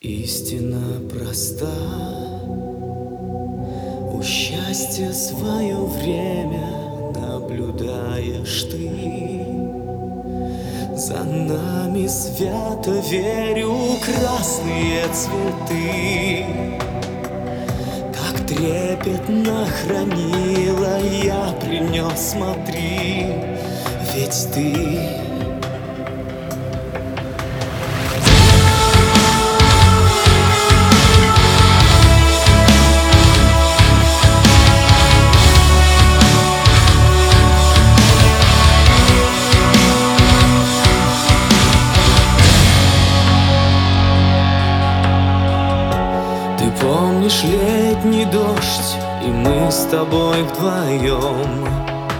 Истина проста, у счастья свое время наблюдаешь ты. За нами свято верю красные цветы. Так трепетно хранила я принес, смотри, ведь ты. Помнишь летний дождь, и мы с тобой вдвоем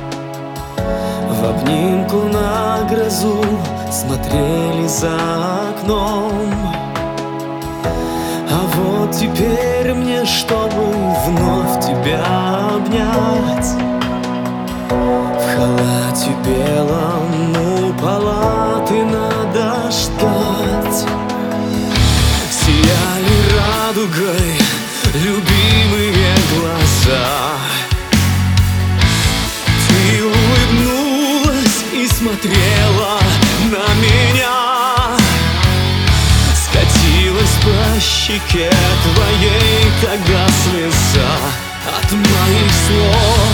в обнимку на грозу смотрели за окном. А вот теперь мне, чтобы вновь тебя обнять, в халате белом у палаты надо ждать. Сияли радугой любимые глаза. Ты улыбнулась и смотрела на меня. Скатилась по щеке твоей тогда слеза от моих слов,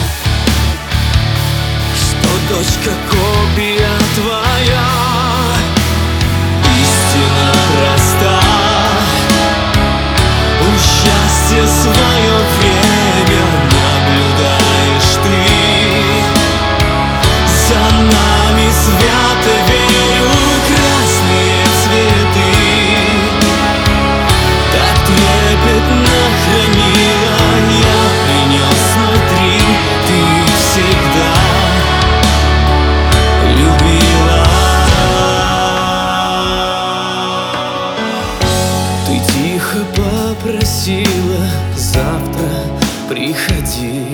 что дочка копия твоя. Истина проста, счастье свое время наблюдаешь ты. За нами свято верю красные цветы. Так трепетно хранила я принес, смотри, ты всегда любила. Ты тихо попросила: завтра приходи,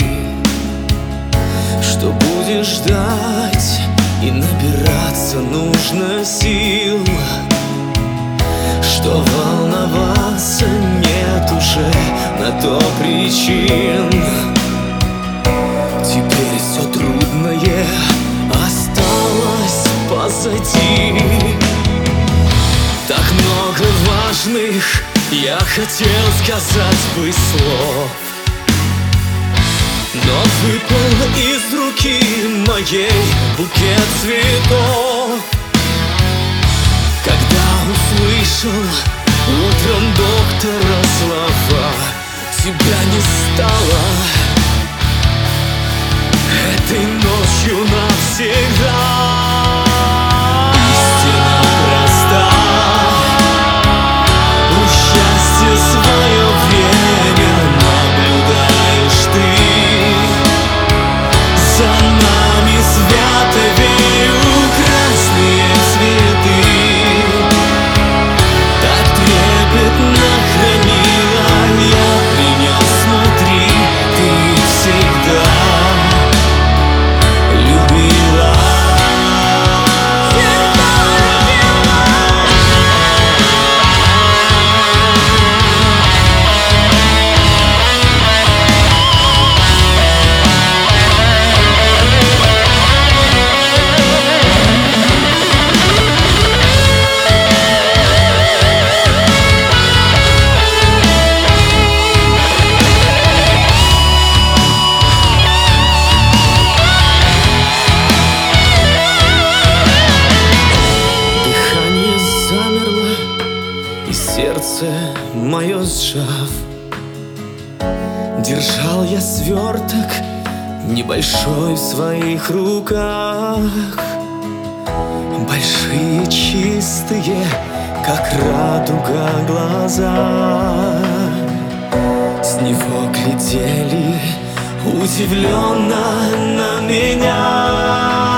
что будешь ждать, и набираться нужно сил, что волноваться нет уже на то причин. Теперь все трудное осталось позади. Так много важных я хотел сказать бы слов, но выпал из руки моей букет цветов. Когда услышал утром доктора слова: тебя не стало этой ночью навсегда. Истина проста, счастье свое время наблюдаешь ты. За нами свято верю красные цветы. Так трепетно хранила я принес, смотри, ты всегда любила. Сердце мое сжав, держал я сверток небольшой в своих руках. Большие, чистые, как радуга, глаза. С него глядели удивленно на меня.